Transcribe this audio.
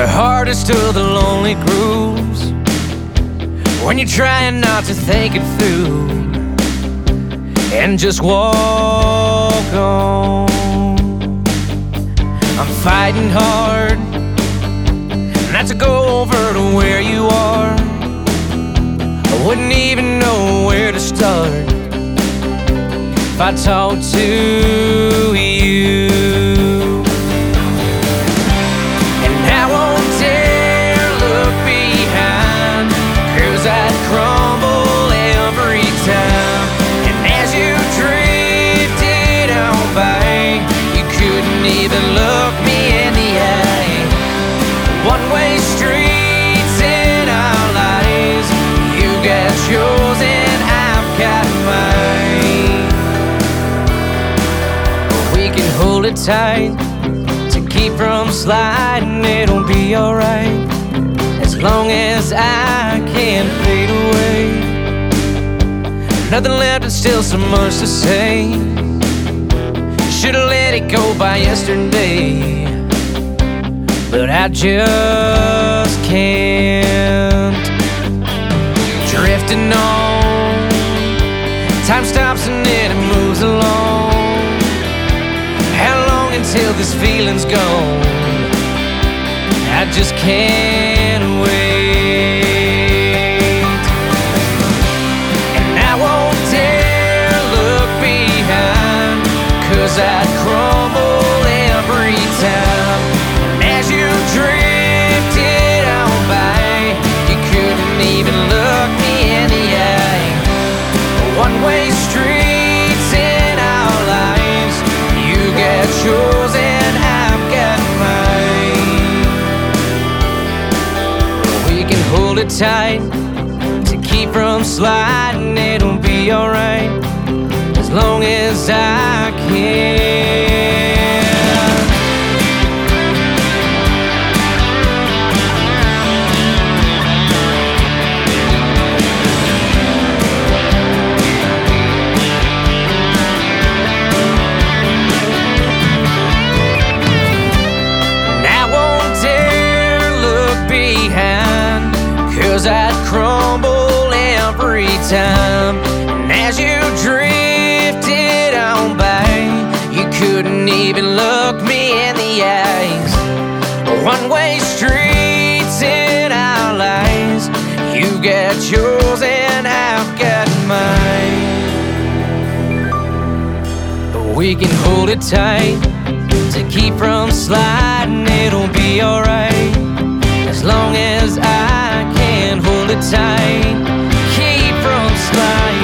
the hardest of the lonely grooves, when you're trying not to think it through and just walk on. I'm fighting hard not to go over to where you are. I wouldn't even know where to start if I talked to you. And I won't dare look behind, 'cause I'd crumble every time. And as you drifted on by, you couldn't even look me in the eye. One-way streets in our lives, you got yours and I've got mine. We can hold it tight to keep from sliding, it'll be alright, as long as I can't fade away. Nothing left and still so much to say. Should've let it go by yesterday, but I just can't. Drifting on, time stops and then it moves along. How long until this feeling's gone? I just can't wait. And I won't dare look behind, 'cause I'd crumble every time. And as you drifted on by, you couldn't even look me in the eye. One-way streets in our lives, you got yours and I've got mine. We can hold it tight to keep from sliding, it'll be alright, as long as I can. Behind, 'cause I'd crumble every time. And as you drifted on by, you couldn't even look me in the eyes. One-way streets in our lives, you got yours and I've got mine. But we can hold it tight to keep from sliding, it'll be alright, as long as I can hold it tight, keep from sliding.